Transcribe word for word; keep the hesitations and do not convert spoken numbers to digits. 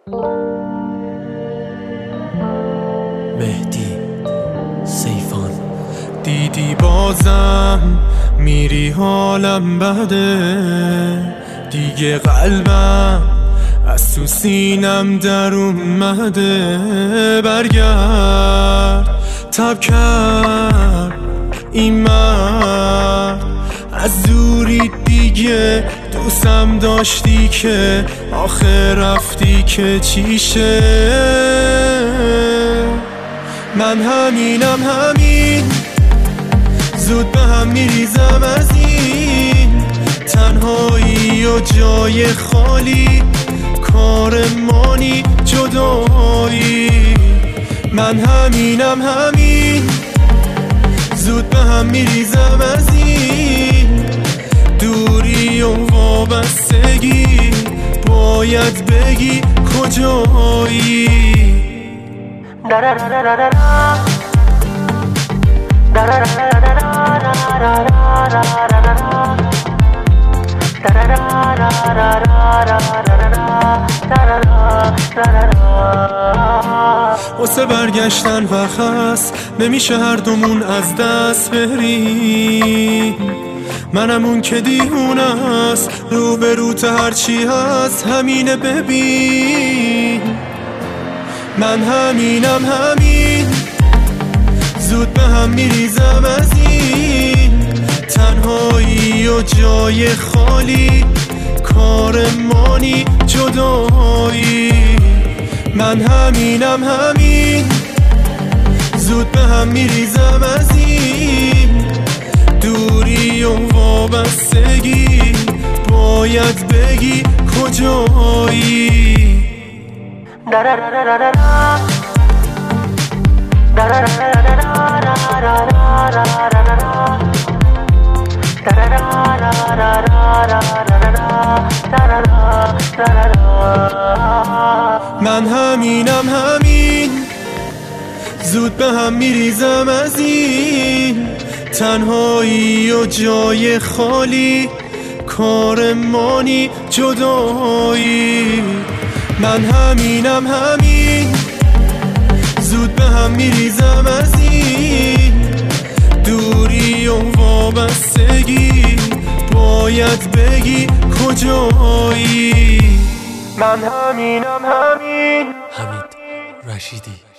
مهدی سیفان. دیدی بازم میری حالم بده، دیگه قلبم از تو سینم در اومده. برگرد تب کرد این مرد، از دوری دیگه دوستم داشتی که آخر رفتی که چیشه. من همینم همین، زود به هم میریزم از این تنهایی و جای خالی، کارمانی جدایی. من همینم همین، زود به هم میریزم از این دوری و وابستگی. باید بگی کجایی. واسه برگشتن وقت هست، نمیشه هر دومون از دست بریم. منم اون که دیوونه است، رو به روت هرچی هست همینه ببین. من همینم همین، زود به هم میریزم از این تنهایی و جای خالی، کارمانی جدایی. من همینم همین، زود به هم میریزم از این دوری و وابستگی. باید بگی کجایی. من همینم همین، زود به هم میریزم از این تنهایی و جای خالی، کارمانی جدایی. من همینم همین، زود به هم میریزم از این دوری و وابستگی. باید بگی کجایی. من همینم همین. حمید رشیدی.